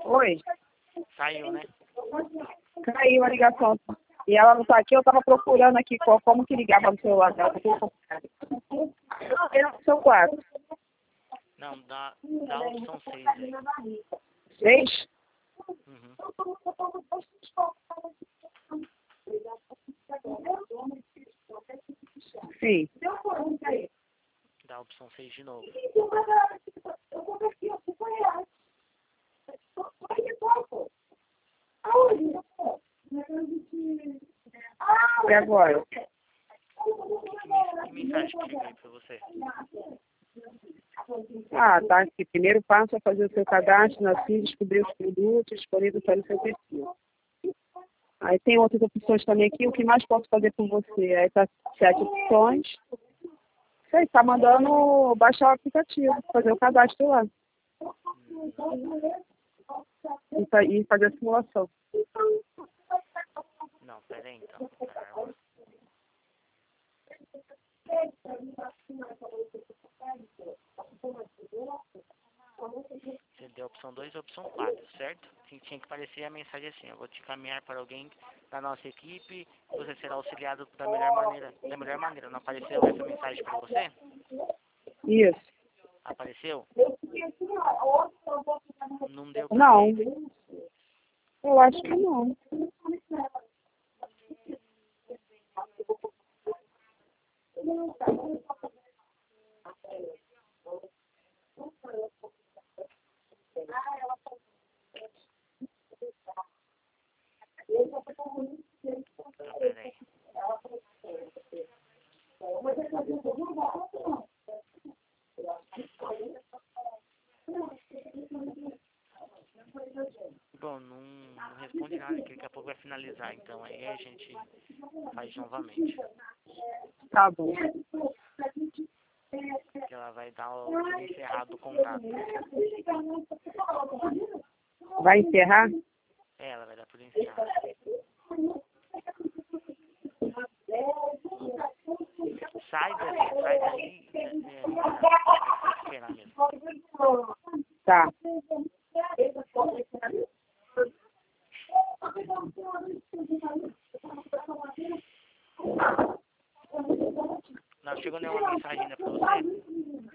Oi, Saiu, né? caiu a ligação. E ela não tá aqui, eu tava procurando aqui como que ligava no celular dela. Eu no seu quarto. Não, dá a opção 6 aí. 6? Uhum. Sim. Dá a opção 6 de novo. E agora? Que mensagem que chega aí pra você? Ah, tá aqui. Primeiro passo é fazer o seu cadastro na CIS, descobrir os produtos disponíveis para o seu perfil. Aí tem outras opções também aqui. O que mais posso fazer por você? Aí tá 7 opções. Você está mandando baixar o aplicativo, fazer o cadastro lá. E fazer a simulação. Não, pera aí então. Pera. Você deu a opção 2 e a opção 4, certo? Tinha que aparecer a mensagem assim: eu vou te caminhar para alguém da nossa equipe, você será auxiliado da melhor maneira. Da melhor maneira. Não apareceu essa mensagem para você? Isso. Apareceu? Não deu pra Não. ver. Eu acho que não. Tá, pera aí. Bom, não responde nada, que daqui a pouco vai finalizar, então aí a gente faz novamente. Tá bom. Que ela vai dar o encerrado do contato. Vai encerrar? É, ela vai dar tudo encerrado. Sai daí, vai ter que esperar mesmo. Tá. Não chegou nenhuma mensagem ainda pra você?